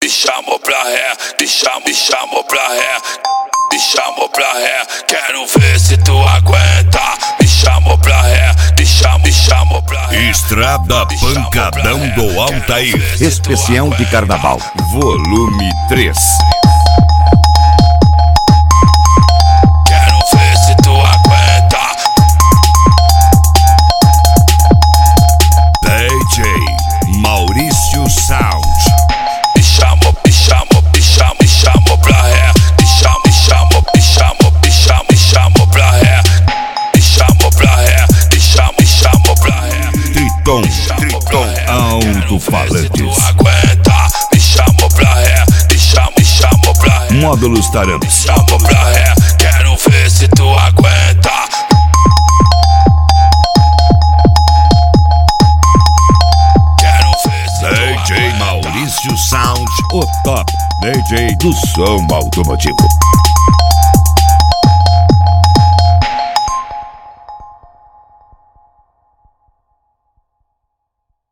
me chamou pra ré, me chamou pra ré, me chamou pra ré. Quero ver se tu aguenta. Me chamou pra ré, me chamou pra ré. Estrada Pancadão do Altair. Especial de Carnaval, Volume 3. Quero ver se tu aguenta. DJ Maurício Sound. Me chamou pra ré. Me chamou pra ré. Me chamou pra ré. Me chamou pra ré. Triton Alto-Falantes. Aguenta. Me chamou pra ré. Me chamou pra ré. Módulos Tarampes. Chamou pra ré. Quero ver se tu aguenta. Quero ver se tu DJ aguenta. Maurício Sound, o top DJ do som automotivo.